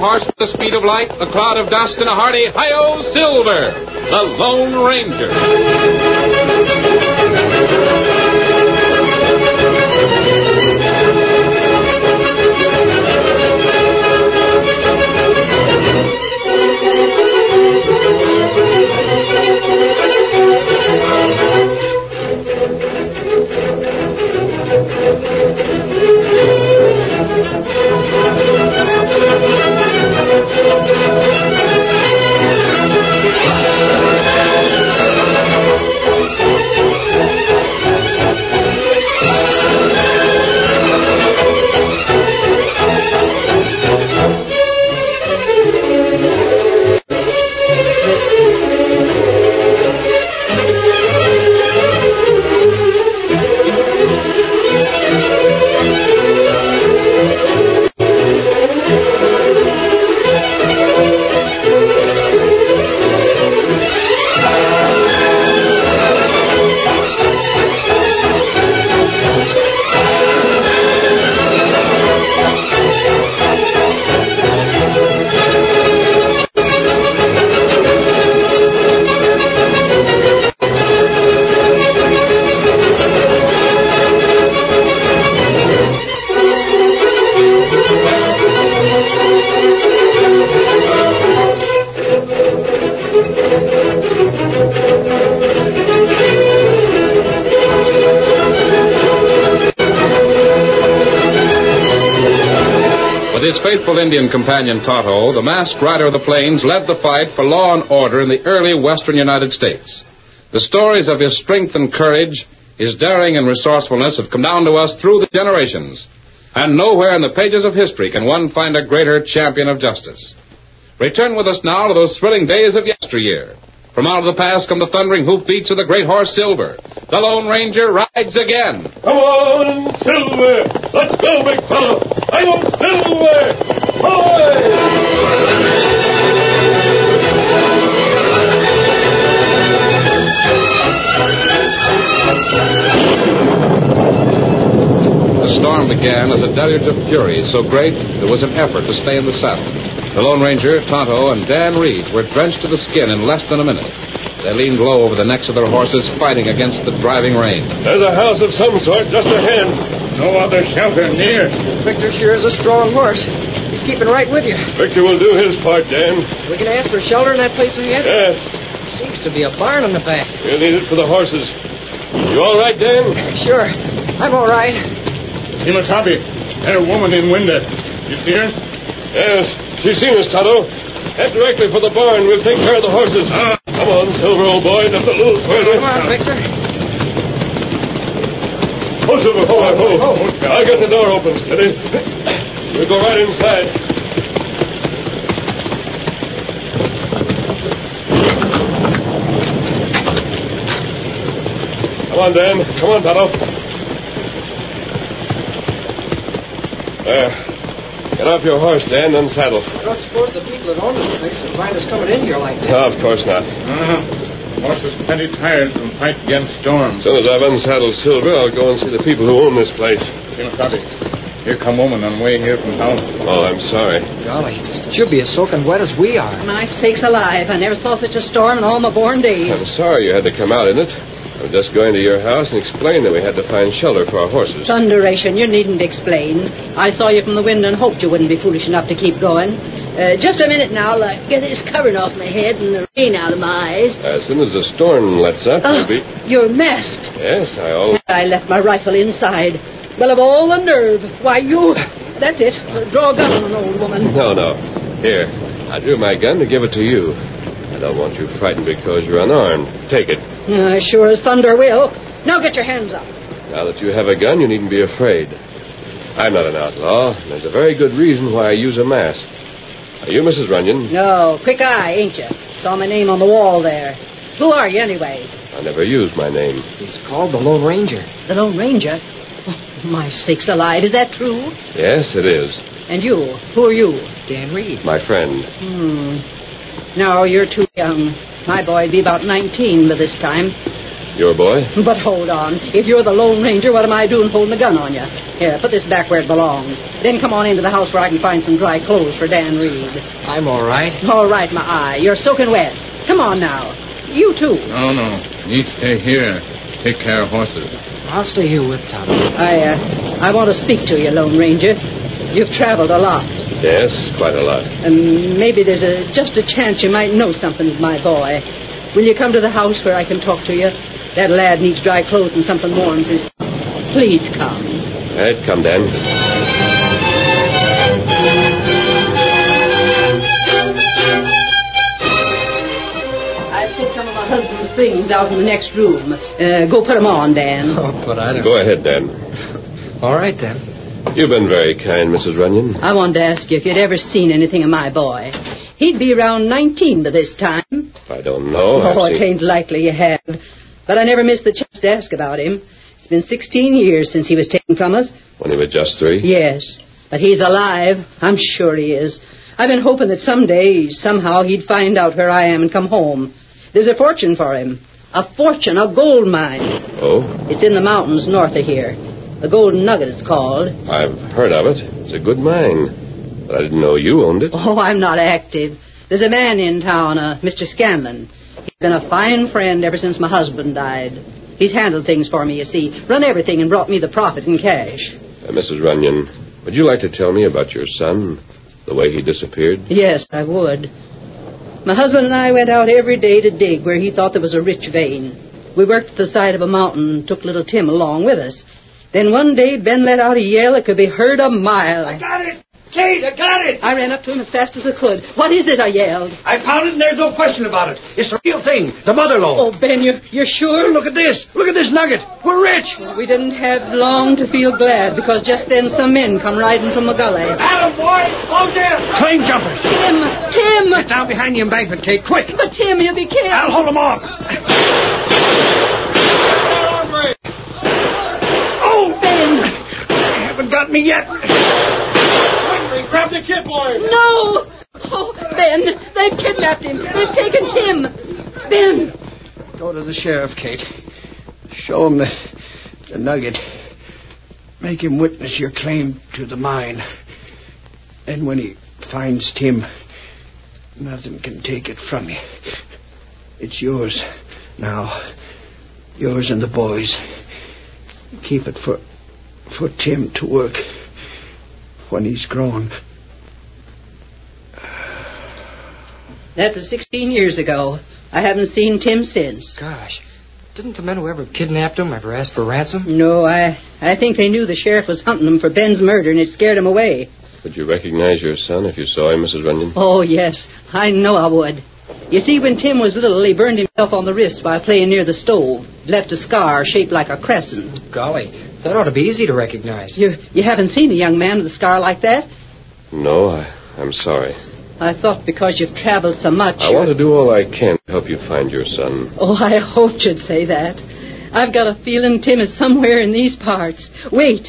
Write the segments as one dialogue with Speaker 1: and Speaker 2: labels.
Speaker 1: horse with the speed of light, a cloud of dust, and a hearty hi-yo Silver, the Lone Ranger. His faithful Indian companion, Tonto, the masked rider of the plains, led the fight for law and order in the early western United States. The stories of his strength and courage, his daring and resourcefulness have come down to us through the generations. And nowhere in the pages of history can one find a greater champion of justice. Return with us now to those thrilling days of yesteryear. From out of the past come the thundering hoofbeats of the great horse Silver. The Lone Ranger rides again.
Speaker 2: Come on, Silver! Let's go, big fellow! I'm Silver! Hoy!
Speaker 1: The storm began as a deluge of fury so great there was an effort to stay in the saddle. The Lone Ranger, Tonto, and Dan Reed were drenched to the skin in less than a minute. They leaned low over the necks of their horses, fighting against the driving rain.
Speaker 2: There's a house of some sort just ahead.
Speaker 3: No other shelter near.
Speaker 4: Victor sure is a strong horse. He's keeping right with you.
Speaker 2: Victor will do his part, Dan.
Speaker 4: We can ask for shelter in that place ahead?
Speaker 2: Yes.
Speaker 4: Seems to be a barn in the back.
Speaker 2: We'll need it for the horses. You all right, Dan?
Speaker 4: Sure. I'm all right.
Speaker 3: Kimasabi, that woman in window. You see her?
Speaker 2: Yes. She's seen us, Tonto. Head directly for the barn. We'll take care of the horses. Come on, Silver, old boy. Just a little further.
Speaker 4: Come on, Victor.
Speaker 2: Oh, Silver, ho. I'll get the door open, steady. We'll go right inside. Come on, Dan. Come on, Tonto. There. Get off your horse, Dan, and saddle.
Speaker 4: I don't suppose the people that own this place would find us coming in here like this.
Speaker 2: No, of course not.
Speaker 3: Horse is plenty tired from fight against storm.
Speaker 2: As soon as I've unsaddled Silver, I'll go and see the people who own this place.
Speaker 3: Kimasabi, here come woman on way here from town.
Speaker 2: Oh, I'm sorry.
Speaker 4: Golly, she'll be as soaking wet as we are.
Speaker 5: My sakes alive, I never saw such a storm in all my born days.
Speaker 2: I'm sorry you had to come out in it. I'm just going to your house and explain that we had to find shelter for our horses.
Speaker 5: Thunderation, you needn't explain. I saw you from the window and hoped you wouldn't be foolish enough to keep going. Just a minute now, I'll get this covering off my head and the rain out of my eyes.
Speaker 2: As soon as the storm lets up, we'll be...
Speaker 5: You're masked.
Speaker 2: Yes,
Speaker 5: I left my rifle inside. Well, of all the nerve. Why, you... That's it. Draw a gun on an old woman.
Speaker 2: No. Here, I drew my gun to give it to you. I don't want you frightened because you're unarmed. Take it.
Speaker 5: Sure as thunder will. Now get your hands up.
Speaker 2: Now that you have a gun, you needn't be afraid. I'm not an outlaw, and there's a very good reason why I use a mask. Are you Mrs. Runyon?
Speaker 5: No, quick eye, ain't you? Saw my name on the wall there. Who are you, anyway?
Speaker 2: I never used my name.
Speaker 4: He's called the Lone Ranger.
Speaker 5: The Lone Ranger? Oh, my sakes alive, is that true?
Speaker 2: Yes, it is.
Speaker 5: And you? Who are you?
Speaker 4: Dan Reed.
Speaker 2: My friend.
Speaker 5: No, you're too young. My boy'd be about 19 by this time.
Speaker 2: Your boy?
Speaker 5: But hold on. If you're the Lone Ranger, what am I doing holding a gun on you? Here, put this back where it belongs. Then come on into the house where I can find some dry clothes for Dan Reed.
Speaker 4: I'm all right.
Speaker 5: All right, my eye. You're soaking wet. Come on now. You too.
Speaker 3: No. You stay here. Take care of horses.
Speaker 4: I'll stay here with Tonto.
Speaker 5: I want to speak to you, Lone Ranger. You've traveled a lot.
Speaker 2: Yes, quite a lot.
Speaker 5: And maybe there's just a chance you might know something of my boy. Will you come to the house where I can talk to you? That lad needs dry clothes and something warm for his... Please come.
Speaker 2: All right, come, Dan.
Speaker 5: I put some of my husband's things out in the next room. Go put them on, Dan.
Speaker 4: Oh, but I don't...
Speaker 2: Go ahead, Dan.
Speaker 4: All right, then.
Speaker 2: You've been very kind, Mrs. Runyon.
Speaker 5: I wanted to ask you if you'd ever seen anything of my boy. He'd be around 19 by this time.
Speaker 2: I don't know.
Speaker 5: It ain't likely you have. But I never missed the chance to ask about him. It's been 16 years since he was taken from us.
Speaker 2: When he was just 3?
Speaker 5: Yes, but he's alive. I'm sure he is. I've been hoping that someday, somehow, he'd find out where I am and come home. There's a fortune for him. A fortune, a gold mine.
Speaker 2: Oh?
Speaker 5: It's in the mountains north of here. The Golden Nugget, it's called.
Speaker 2: I've heard of it. It's a good mine. But I didn't know you owned it.
Speaker 5: Oh, I'm not active. There's a man in town, Mr. Scanlon. He's been a fine friend ever since my husband died. He's handled things for me, you see. Run everything and brought me the profit in cash.
Speaker 2: Mrs. Runyon, would you like to tell me about your son? The way he disappeared?
Speaker 5: Yes, I would. My husband and I went out every day to dig where he thought there was a rich vein. We worked at the side of a mountain and took little Tim along with us. Then one day, Ben let out a yell that could be heard a mile.
Speaker 6: I got it! Kate, I got it!
Speaker 5: I ran up to him as fast as I could. What is it? I yelled.
Speaker 6: I found it and there's no question about it. It's the real thing, the mother lode.
Speaker 5: Oh, Ben, you're sure?
Speaker 6: Look at this. Look at this nugget. We're rich.
Speaker 5: We didn't have long to feel glad because just then some men come riding from the gully.
Speaker 6: Adam, boys, close in. Claim jumpers.
Speaker 5: Tim!
Speaker 6: Get down behind the embankment, Kate, quick.
Speaker 5: But Tim, you'll be killed.
Speaker 6: I'll hold them off. Oh!
Speaker 5: Ben!
Speaker 6: They haven't got me yet. Grab the kid, boys.
Speaker 5: No! Oh, Ben, they've kidnapped him. They've taken Tim. Ben!
Speaker 6: Go to the sheriff, Kate. Show him the nugget. Make him witness your claim to the mine. And when he finds Tim, nothing can take it from you. It's yours now. Yours and the boys. Keep it for Tim to work when he's grown.
Speaker 5: That was 16 years ago. I haven't seen Tim since.
Speaker 4: Gosh, didn't the men who ever kidnapped him ever ask for ransom?
Speaker 5: No, I think they knew the sheriff was hunting them for Ben's murder and it scared him away.
Speaker 2: Would you recognize your son if you saw him, Mrs. Runyon?
Speaker 5: Oh, yes. I know I would. You see, when Tim was little, he burned himself on the wrist while playing near the stove. Left a scar shaped like a crescent.
Speaker 4: Golly, that ought to be easy to recognize.
Speaker 5: You haven't seen a young man with a scar like that?
Speaker 2: No, I'm sorry.
Speaker 5: I thought because you've traveled so much...
Speaker 2: I want to do all I can to help you find your son.
Speaker 5: Oh, I hoped you'd say that. I've got a feeling Tim is somewhere in these parts. Wait.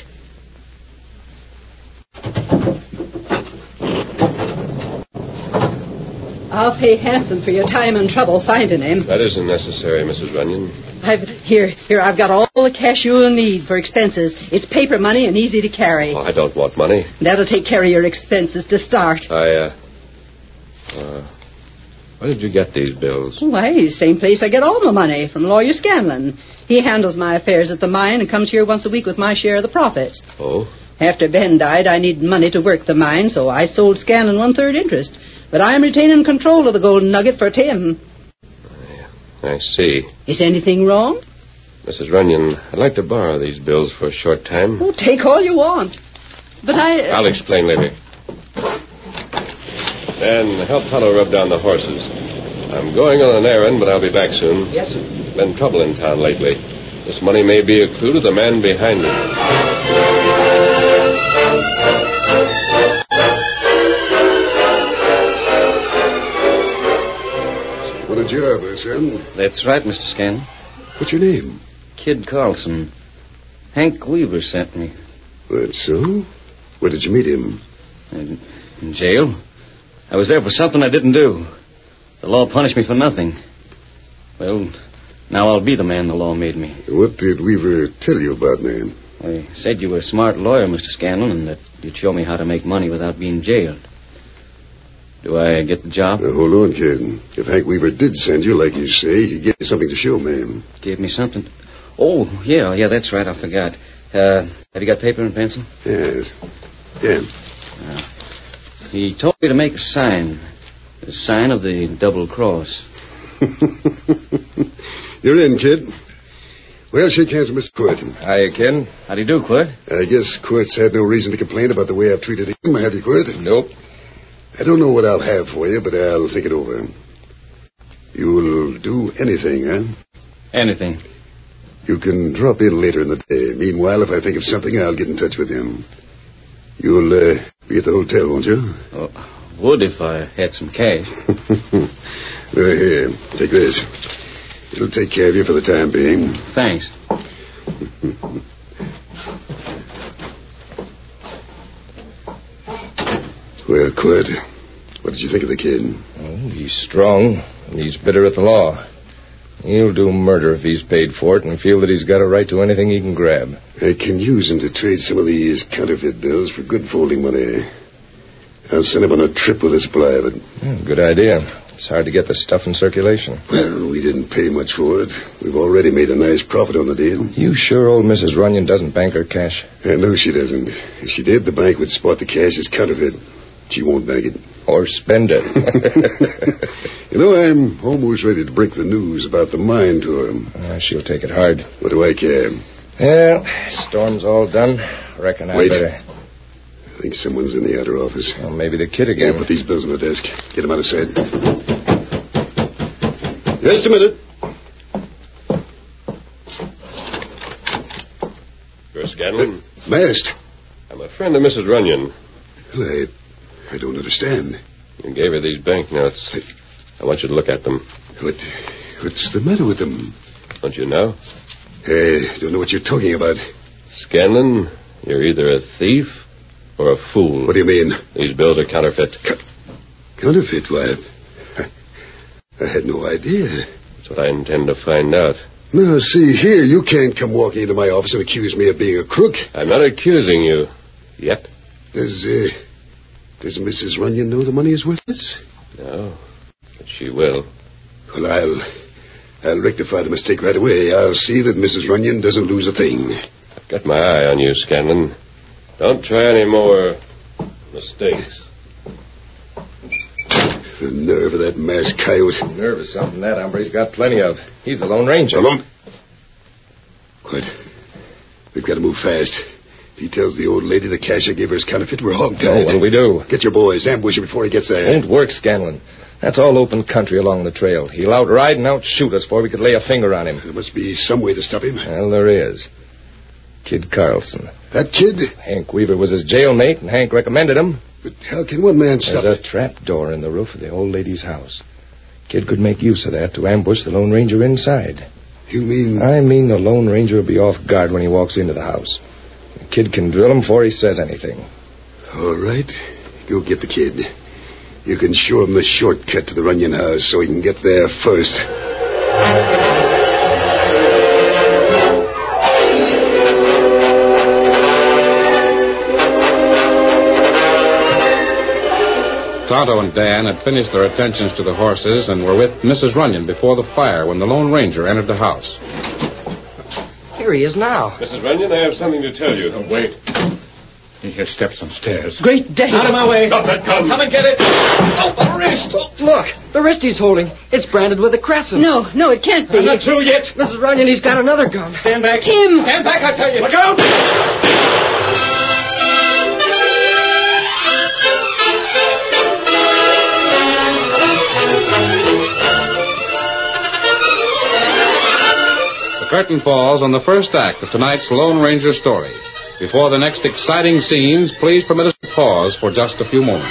Speaker 5: I'll pay handsome for your time and trouble finding him.
Speaker 2: That isn't necessary, Mrs. Runyon.
Speaker 5: I've got all the cash you'll need for expenses. It's paper money and easy to carry.
Speaker 2: Oh, I don't want money.
Speaker 5: That'll take care of your expenses to start.
Speaker 2: Where did you get these bills?
Speaker 5: Why, same place I get all my money, from Lawyer Scanlon. He handles my affairs at the mine and comes here once a week with my share of the profits.
Speaker 2: Oh?
Speaker 5: After Ben died, I needed money to work the mine, so I sold Scanlon 1/3 interest. But I'm retaining control of the Golden Nugget for Tim.
Speaker 2: I see.
Speaker 5: Is anything wrong?
Speaker 2: Mrs. Runyon, I'd like to borrow these bills for a short time.
Speaker 5: Oh, take all you want. But
Speaker 2: I'll explain later. And help Tonto rub down the horses. I'm going on an errand, but I'll be back soon.
Speaker 4: Yes, sir.
Speaker 2: Been trouble in town lately. This money may be a clue to the man behind it.
Speaker 7: What did you have there, son?
Speaker 8: That's right, Mr. Scanlon.
Speaker 7: What's your name?
Speaker 8: Kid Carlson. Hank Weaver sent me.
Speaker 7: That's so? Where did you meet him?
Speaker 8: In jail. I was there for something I didn't do. The law punished me for nothing. Well, Now I'll be the man the law made me.
Speaker 7: What did Weaver tell you about me?
Speaker 8: Well, he said you were a smart lawyer, Mr. Scanlon, and that you'd show me how to make money without being jailed. Do I get the job?
Speaker 7: Now, hold on, kid. If Hank Weaver did send you, like you say, he gave you something to show me.
Speaker 8: Gave me something. Oh, yeah, that's right. I forgot. Have you got paper and pencil?
Speaker 7: Yes. Yeah.
Speaker 8: He told me to make a sign. A sign of the double cross.
Speaker 7: You're in, kid. Well, shake hands with Mr. Quirt.
Speaker 2: Hiya, kid.
Speaker 8: How do you do, Quirt?
Speaker 7: I guess Quirt's had no reason to complain about the way I've treated him, have you, Quirt?
Speaker 2: Nope.
Speaker 7: I don't know what I'll have for you, but I'll think it over. You'll do anything, huh?
Speaker 8: Anything.
Speaker 7: You can drop in later in the day. Meanwhile, if I think of something, I'll get in touch with him. You'll be at the hotel, won't you?
Speaker 8: Oh, would if I had some cash.
Speaker 7: Here, take this. It'll take care of you for the time being.
Speaker 8: Thanks.
Speaker 7: Well, Quirt, what did you think of the kid?
Speaker 2: Oh, he's strong, and he's bitter at the law. He'll do murder if he's paid for it and feel that he's got a right to anything he can grab.
Speaker 7: I can use him to trade some of these counterfeit bills for good folding money. I'll send him on a trip with us private.
Speaker 2: Good idea. It's hard to get the stuff in circulation.
Speaker 7: Well, we didn't pay much for it. We've already made a nice profit on the deal.
Speaker 2: You sure old Mrs. Runyon doesn't bank her cash?
Speaker 7: I know she doesn't. If she did, the bank would spot the cash as counterfeit. She won't bank it.
Speaker 2: Or spend it.
Speaker 7: You know, I'm almost ready to break the news about the mine to her.
Speaker 2: She'll take it hard.
Speaker 7: What do I care?
Speaker 2: Well, storm's all done. Reckon I
Speaker 7: Wait.
Speaker 2: better...
Speaker 7: I think someone's in the outer office.
Speaker 2: Well, maybe the kid again.
Speaker 7: Yeah, put these bills on the desk. Get them out of sight. Just a minute.
Speaker 2: You're Scanlon?
Speaker 7: Masked.
Speaker 2: I'm a friend of Mrs. Runyon.
Speaker 7: Well, I don't understand.
Speaker 2: You gave her these banknotes. I want you to look at them.
Speaker 7: What's the matter with them?
Speaker 2: Don't you know?
Speaker 7: I don't know what you're talking about.
Speaker 2: Scanlon, you're either a thief or a fool.
Speaker 7: What do you mean?
Speaker 2: These bills are counterfeit.
Speaker 7: Counterfeit? Why, I had no idea.
Speaker 2: That's what I intend to find out.
Speaker 7: No, see, here, you can't come walking into my office and accuse me of being a crook.
Speaker 2: I'm not accusing you. Yet.
Speaker 7: Does Mrs. Runyon know the money is worthless?
Speaker 2: No, but she will.
Speaker 7: Well, I'll rectify the mistake right away. I'll see that Mrs. Runyon doesn't lose a thing.
Speaker 2: I've got my eye on you, Scanlon. Don't try any more mistakes.
Speaker 7: The nerve of that masked coyote.
Speaker 2: Nerve is something that hombre's got plenty of. He's the Lone Ranger.
Speaker 7: Alone. Quiet. We've got to move fast. If he tells the old lady the cash I gave her is counterfeit, we're hog-tied.
Speaker 2: Oh, what'll we do?
Speaker 7: Get your boys. Ambush him before he gets there.
Speaker 2: Won't work, Scanlon. That's all open country along the trail. He'll outride and outshoot us before we could lay a finger on him.
Speaker 7: There must be some way to stop him.
Speaker 2: Well, there is. Kid Carlson.
Speaker 7: That kid?
Speaker 2: Hank Weaver was his jailmate, and Hank recommended him.
Speaker 7: But how can one man stop
Speaker 2: There's a trap door in the roof of the old lady's house. Kid could make use of that to ambush the Lone Ranger inside.
Speaker 7: You mean...
Speaker 2: I mean the Lone Ranger will be off guard when he walks into the house. The kid can drill him before he says anything.
Speaker 7: All right. Go get the kid. You can show him the shortcut to the Runyon house so he can get there first.
Speaker 1: Tonto and Dan had finished their attentions to the horses and were with Mrs. Runyon before the fire when the Lone Ranger entered the house.
Speaker 4: Here he is now.
Speaker 2: Mrs. Runyon, I have something to tell you.
Speaker 3: Oh, wait. He hears steps on stairs.
Speaker 4: Great day.
Speaker 3: Out of my way. Drop that gun.
Speaker 4: Come and get it. Oh, the wrist. Oh, look, the wrist he's holding. It's branded with a crescent.
Speaker 5: No, it can't be.
Speaker 3: I'm not through yet.
Speaker 4: Mrs. Runyon, he's got another gun.
Speaker 3: Stand back.
Speaker 5: Tim!
Speaker 3: Stand back, I tell you. Look out!
Speaker 1: The curtain falls on the first act of tonight's Lone Ranger story. Before the next exciting scenes, please permit us to pause for just a few moments.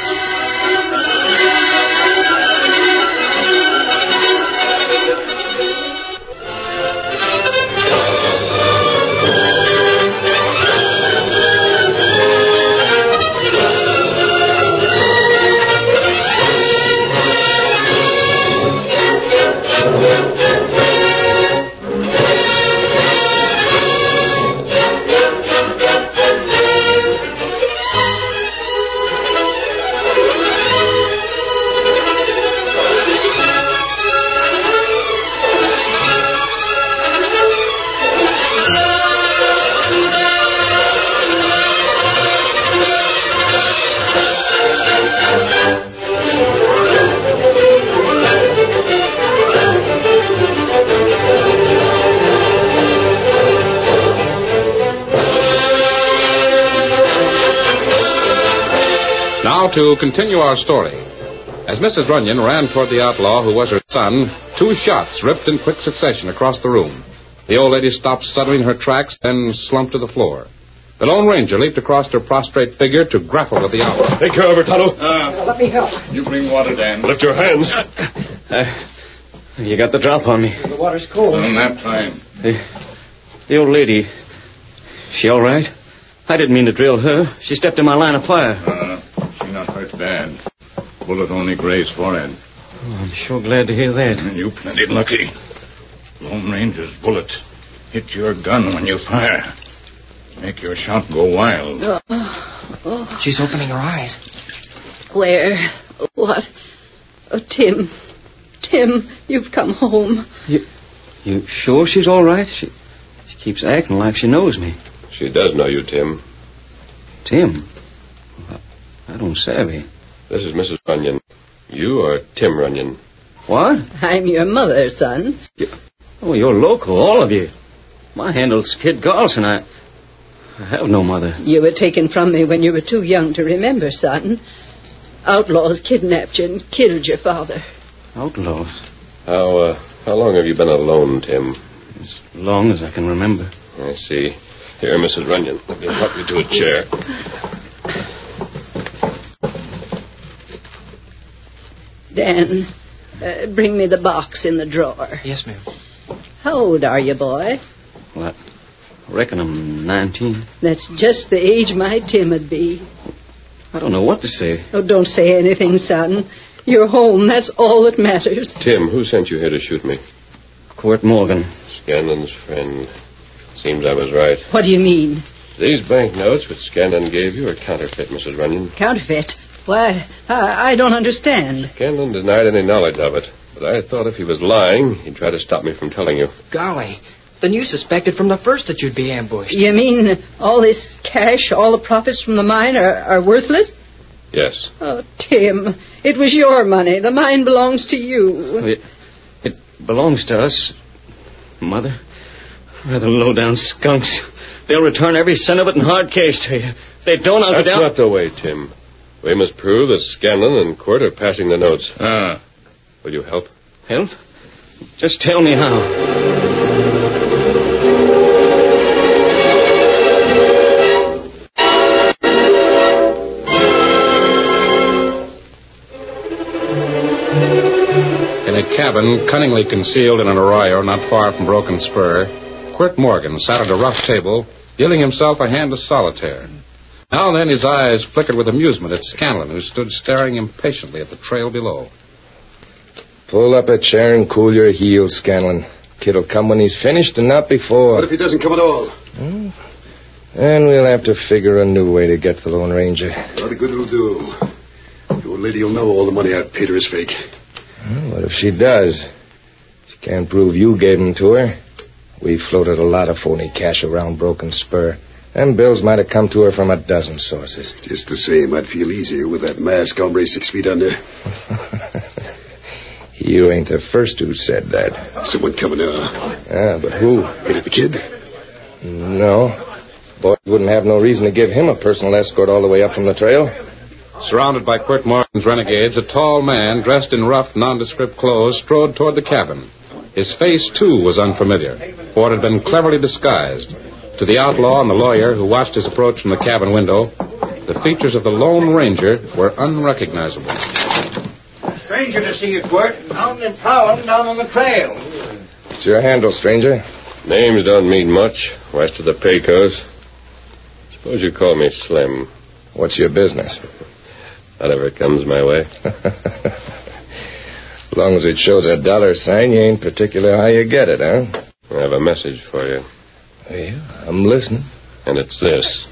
Speaker 1: Now to continue our story. As Mrs. Runyon ran toward the outlaw who was her son, 2 shots ripped in quick succession across the room. The old lady stopped suddenly in her tracks, then slumped to the floor. The Lone Ranger leaped across her prostrate figure to grapple with the outlaw.
Speaker 2: Take care of her, Tonto.
Speaker 4: Let me help.
Speaker 3: You bring water, Dan.
Speaker 2: Lift your hands.
Speaker 8: You got the drop on me.
Speaker 4: The water's cold.
Speaker 3: Nap time.
Speaker 8: The old lady, she all right? I didn't mean to drill her. She stepped in my line of fire.
Speaker 3: She not hurt bad. Bullet only grazed forehead.
Speaker 8: Oh, I'm sure glad to hear that.
Speaker 3: You plenty lucky. Lone Ranger's bullet hit your gun when you fire. Make your shot go wild.
Speaker 4: She's opening her eyes.
Speaker 5: Where? What? Oh, Tim. Tim, you've come home.
Speaker 8: You sure she's all right? She keeps acting like she knows me.
Speaker 2: She does know you, Tim.
Speaker 8: Tim? I don't savvy.
Speaker 2: This is Mrs. Runyon. You are Tim Runyon.
Speaker 8: What?
Speaker 5: I'm your mother, son.
Speaker 8: You're local, all of you. My handle's Kid Carlson. I have no mother.
Speaker 5: You were taken from me when you were too young to remember, son. Outlaws kidnapped you and killed your father.
Speaker 8: Outlaws?
Speaker 2: How long have you been alone, Tim?
Speaker 8: As long as I can remember.
Speaker 2: I see. Here, Mrs. Runyon, let me help you to a chair.
Speaker 5: Dan, bring me the box in the drawer.
Speaker 4: Yes, ma'am.
Speaker 5: How old are you, boy?
Speaker 8: What? I reckon I'm 19.
Speaker 5: That's just the age my Tim would be.
Speaker 8: I don't know what to say.
Speaker 5: Oh, don't say anything, son. You're home. That's all that matters.
Speaker 2: Tim, who sent you here to shoot me?
Speaker 8: Quirt Morgan.
Speaker 2: Scanlon's friend. Seems I was right.
Speaker 5: What do you mean?
Speaker 2: These banknotes which Scanlon gave you are counterfeit, Mrs. Runyon.
Speaker 5: Counterfeit? Why, I don't understand.
Speaker 2: Scanlon denied any knowledge of it, but I thought if he was lying, he'd try to stop me from telling you.
Speaker 4: Golly. Then you suspected from the first that you'd be ambushed.
Speaker 5: You mean all this cash, all the profits from the mine are worthless?
Speaker 2: Yes.
Speaker 5: Oh, Tim, it was your money. The mine belongs to you.
Speaker 8: It belongs to us. Mother, they're the low-down skunks. They'll return every cent of it in hard cash to you. If they don't, I'll
Speaker 2: That's
Speaker 8: go down...
Speaker 2: not the way, Tim. We must prove that Scanlon and Quirt are passing the notes. Will you help?
Speaker 8: Help? Just tell me how.
Speaker 1: In a cabin cunningly concealed in an arroyo not far from Broken Spur, Quirt Morgan sat at a rough table, dealing himself a hand of solitaire. Now and then his eyes flickered with amusement at Scanlon, who stood staring impatiently at the trail below.
Speaker 9: Pull up a chair and cool your heels, Scanlon. Kid'll come when he's finished and not before.
Speaker 7: What if he doesn't come at all?
Speaker 9: Then we'll have to figure a new way to get the Lone Ranger.
Speaker 7: Not a good it'll do. The old lady will know all the money I paid her is fake.
Speaker 9: What if she does? She can't prove you gave them to her. We floated a lot of phony cash around Broken Spur. Them bills might have come to her from a dozen sources.
Speaker 7: Just the same, I'd feel easier with that masked hombre 6 feet under.
Speaker 9: You ain't the first who said that.
Speaker 7: Someone coming now.
Speaker 9: Ah, but who?
Speaker 7: Ain't it the kid?
Speaker 9: No. Boy wouldn't have no reason to give him a personal escort all the way up from the trail.
Speaker 1: Surrounded by Quirt Morgan's renegades, a tall man dressed in rough, nondescript clothes strode toward the cabin. His face, too, was unfamiliar, for it had been cleverly disguised. To the outlaw and the lawyer who watched his approach from the cabin window, the features of the Lone Ranger were unrecognizable.
Speaker 6: Stranger to see you, Quirt. Out and prowling down on the trail.
Speaker 9: What's your handle, stranger?
Speaker 2: Names don't mean much west of the Pecos. Suppose you call me Slim.
Speaker 9: What's your business?
Speaker 2: Whatever comes my way.
Speaker 9: As long as it shows a dollar sign, you ain't particular how you get it, huh?
Speaker 2: I have a message for you.
Speaker 9: Yeah, I'm listening.
Speaker 2: And it's this.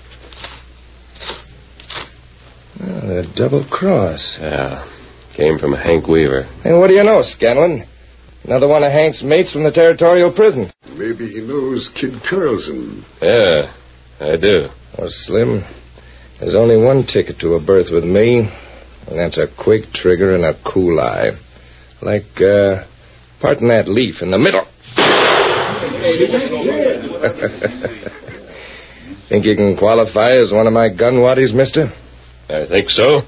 Speaker 9: The double cross.
Speaker 2: Yeah. Came from Hank Weaver.
Speaker 9: Hey, what do you know, Scanlon? Another one of Hank's mates from the territorial prison.
Speaker 7: Maybe he knows Kid Carlson.
Speaker 2: Yeah, I do.
Speaker 9: Well, Slim, there's only one ticket to a berth with me, and that's a quick trigger and a cool eye. Like, parting that leaf in the middle. Think you can qualify as one of my gun waddies, mister?
Speaker 2: I think so.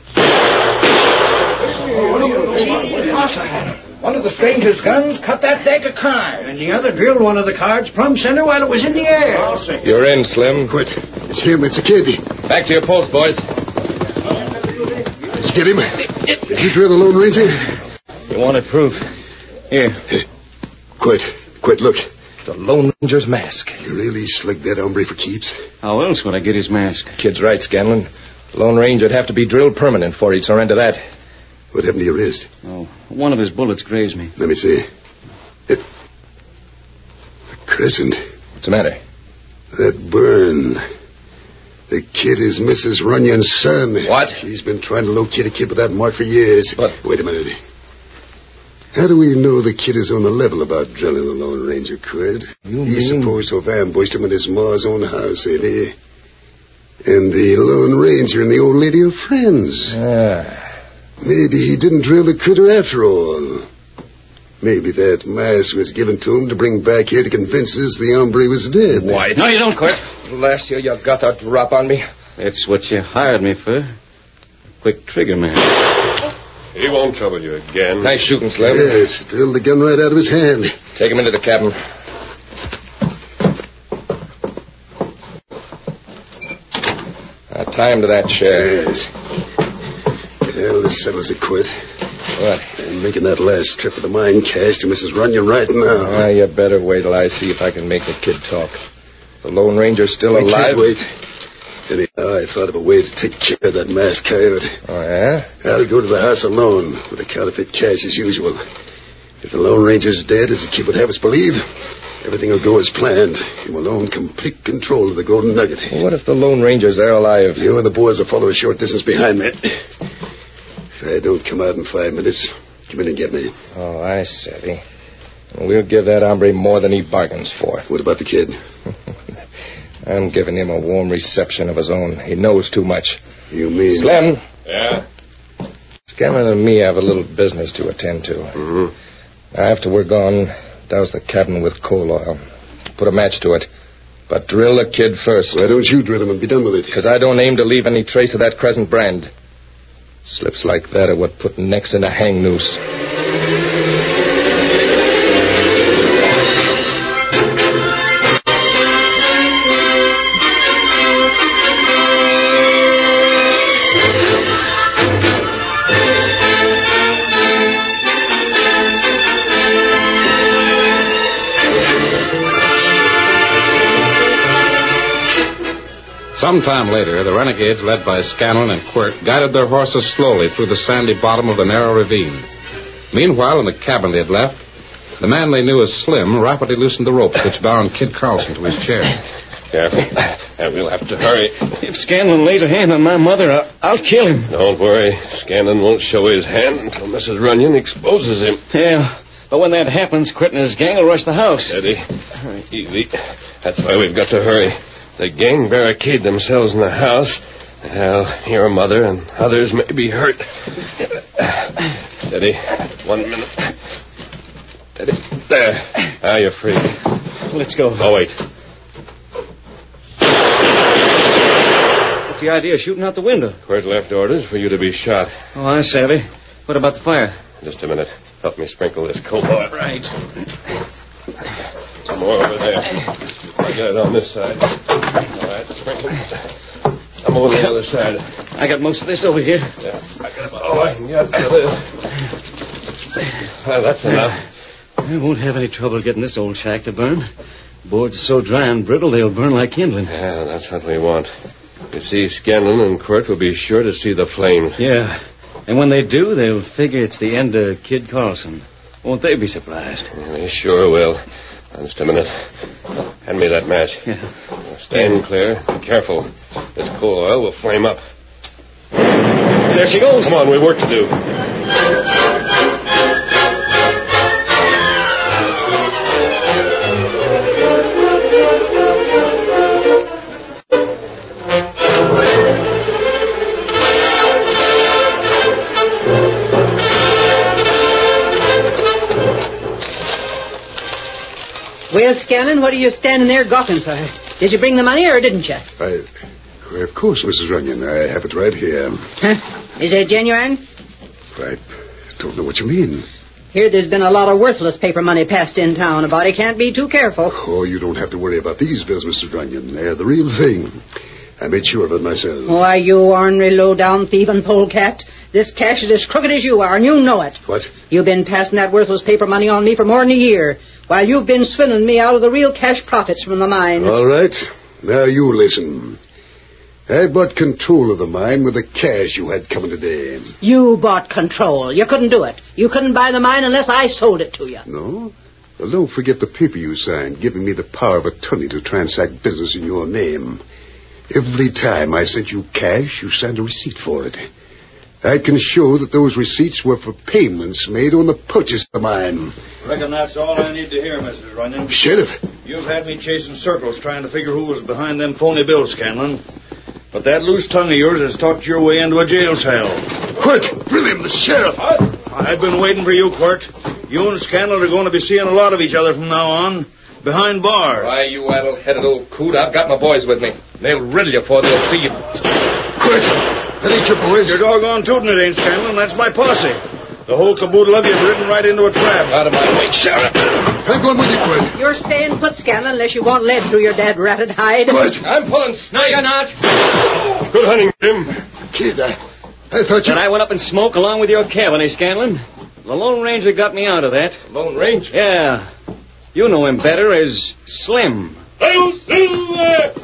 Speaker 6: One of the stranger's guns cut that deck of cards. And the other drilled one of the cards plumb center while it was in the air.
Speaker 9: You're in, Slim.
Speaker 7: Quit. It's him. It's a kid.
Speaker 2: Back to your post, boys.
Speaker 7: Did you get him? Did you drill the Lone Ranger?
Speaker 8: You wanted proof. Here.
Speaker 7: Quit. Look.
Speaker 9: The Lone Ranger's mask.
Speaker 7: You really slicked that hombre for keeps?
Speaker 8: How else would I get his mask?
Speaker 9: Kid's right, Scanlon. The Lone Ranger'd have to be drilled permanent before he'd surrender that.
Speaker 7: What happened to your wrist?
Speaker 8: Oh, one of his bullets grazed me.
Speaker 7: Let me see. A crescent.
Speaker 9: What's the matter?
Speaker 7: That burn. The kid is Mrs. Runyon's son.
Speaker 9: What?
Speaker 7: She's been trying to locate a kid with that mark for years.
Speaker 9: What?
Speaker 7: Wait a minute. How do we know the kid is on the level about drilling the Lone Ranger, Quid? He's supposed to have ambushed him in his ma's own house, ain't he? And the Lone Ranger and the old lady are friends. Maybe he didn't drill the critter after all. Maybe that mask was given to him to bring back here to convince us the hombre was dead.
Speaker 8: Why? No, you don't quit.
Speaker 9: Last year you got that drop on me.
Speaker 8: It's what you hired me for. Quick trigger man.
Speaker 2: He won't trouble you again.
Speaker 9: Nice shooting, Slim.
Speaker 7: Yes, drilled the gun right out of his hand.
Speaker 9: Take him into the cabin. Tie him to that chair.
Speaker 7: Yes. Well, this settles it, Quid.
Speaker 9: What?
Speaker 7: I'm making that last trip of the mine cache to Mrs. Runyon right now.
Speaker 9: You better wait till I see if I can make the kid talk. The Lone Ranger's still alive?
Speaker 7: Can't wait. Anyhow, I thought of a way to take care of that masked coyote.
Speaker 9: Oh, yeah?
Speaker 7: I'll go to the house alone with the counterfeit cash as usual. If the Lone Ranger's dead, as the kid would have us believe, everything will go as planned. He will own complete control of the Golden Nugget.
Speaker 9: Well, what if the Lone Ranger's there alive?
Speaker 7: You and the boys will follow a short distance behind me. If I don't come out in 5 minutes, come in and get me.
Speaker 9: Oh, I see. We'll give that hombre more than he bargains for.
Speaker 7: What about the kid?
Speaker 9: I'm giving him a warm reception of his own. He knows too much.
Speaker 7: You mean...
Speaker 9: Slim.
Speaker 2: Yeah?
Speaker 9: Scanlon and me have a little business to attend to.
Speaker 2: Mm-hmm.
Speaker 9: After we're gone, douse the cabin with coal oil. Put a match to it. But drill the kid first.
Speaker 7: Why don't you drill him and be done with it?
Speaker 9: Because I don't aim to leave any trace of that Crescent brand. Slips like that are what put necks in a hang noose.
Speaker 1: Sometime later, the renegades, led by Scanlon and Quirt, guided their horses slowly through the sandy bottom of the narrow ravine. Meanwhile, in the cabin they had left, the man they knew as Slim rapidly loosened the ropes which bound Kid Carlson to his chair.
Speaker 2: Careful. We'll have to hurry.
Speaker 8: If Scanlon lays a hand on my mother, I'll kill him.
Speaker 2: Don't worry. Scanlon won't show his hand until Mrs. Runyon exposes him.
Speaker 8: Yeah, but when that happens, Quirt and his gang will rush the house.
Speaker 2: Steady. Easy. That's why we've got to hurry. The gang barricade themselves in the house. Well, your mother and others may be hurt. Steady. 1 minute. Steady. There. Now you're free.
Speaker 8: Let's go.
Speaker 2: Oh, wait.
Speaker 8: What's the idea of shooting out the window?
Speaker 2: Quirt left orders for you to be shot.
Speaker 8: Oh, I savvy. What about the fire?
Speaker 2: Just a minute. Help me sprinkle this coal oil.
Speaker 8: Right.
Speaker 2: Some more over there. I got it on this side. All right, sprinkle. Some over the other side.
Speaker 8: I got most of this over here.
Speaker 2: Yeah, I got about all I can get for this. Well, that's enough.
Speaker 8: I won't have any trouble getting this old shack to burn. Boards are so dry and brittle they'll burn like kindling.
Speaker 2: Yeah, that's what we want. You see, Scanlon and Quirt will be sure to see the flame.
Speaker 8: Yeah, and when they do, they'll figure it's the end of Kid Carlson. Won't they be surprised?
Speaker 2: Yeah, they sure will. Now, just a minute. Hand me that match.
Speaker 8: Yeah.
Speaker 2: Now, stand clear. Be careful. This coal oil will flame up.
Speaker 8: There she goes.
Speaker 2: Come on, we've work to do.
Speaker 5: Well, Scanlon, what are you standing there gawking for? Did you bring the money or didn't you?
Speaker 7: Why, of course, Mrs. Runyon. I have it right here.
Speaker 5: Is it genuine?
Speaker 7: I don't know what you mean.
Speaker 5: Here there's been a lot of worthless paper money passed in town. A body can't be too careful.
Speaker 7: Oh, you don't have to worry about these bills, Mr. Runyon. They're the real thing. I made sure of it myself.
Speaker 5: Why, you ornery, low-down, thieving polecat. This cash is as crooked as you are, and you know it.
Speaker 7: What?
Speaker 5: You've been passing that worthless paper money on me for more than a year, while you've been swindling me out of the real cash profits from the mine.
Speaker 7: All right. Now you listen. I bought control of the mine with the cash you had coming today.
Speaker 5: You bought control. You couldn't do it. You couldn't buy the mine unless I sold it to you.
Speaker 7: No? Well, don't forget the paper you signed, giving me the power of attorney to transact business in your name. Every time I sent you cash, you signed a receipt for it. I can show that those receipts were for payments made on the purchase of the mine.
Speaker 3: Reckon that's all I need to hear, Mrs. Runyon.
Speaker 7: Sheriff.
Speaker 3: You've had me chasing circles trying to figure who was behind them phony bills, Scanlon. But that loose tongue of yours has talked your way into a jail cell.
Speaker 7: Quick, bring him, the sheriff.
Speaker 3: I've been waiting for you, Quirt. You and Scanlon are going to be seeing a lot of each other from now on. Behind bars.
Speaker 2: Why, you addle-headed old coot, I've got my boys with me. They'll riddle you before they'll see you.
Speaker 7: Quick, that ain't your boys.
Speaker 3: You're doggone tootin' it ain't, Scanlon. That's my posse. The whole caboodle of you've ridden right into a trap.
Speaker 2: Out of my way, Sheriff.
Speaker 7: I'm going with you, Quick.
Speaker 5: You're staying put, Scanlon, unless you want lead through your dad-ratted hide.
Speaker 7: Quick.
Speaker 2: I'm pulling snake.
Speaker 8: No, you're not.
Speaker 7: Good hunting, Jim. Kid, I thought you...
Speaker 8: But I went up in smoke along with your cavalry, Scanlon. The Lone Ranger got me out of that.
Speaker 2: Lone Ranger?
Speaker 8: Yeah. You know him better as Slim.
Speaker 2: Hail Silver!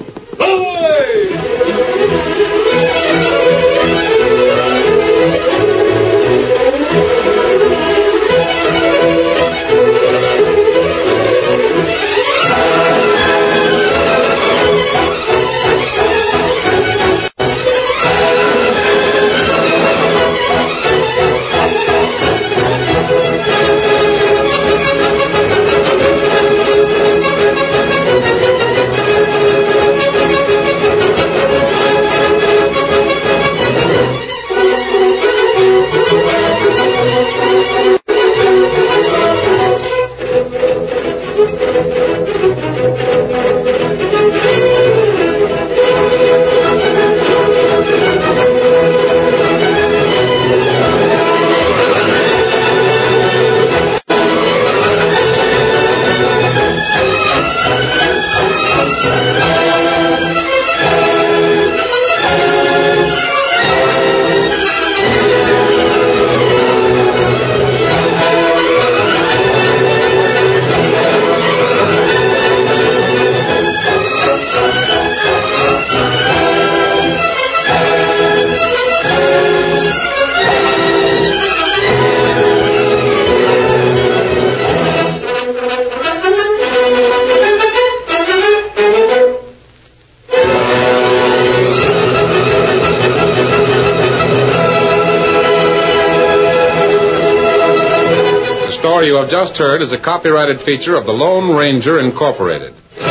Speaker 1: You have just heard is a copyrighted feature of the Lone Ranger Incorporated.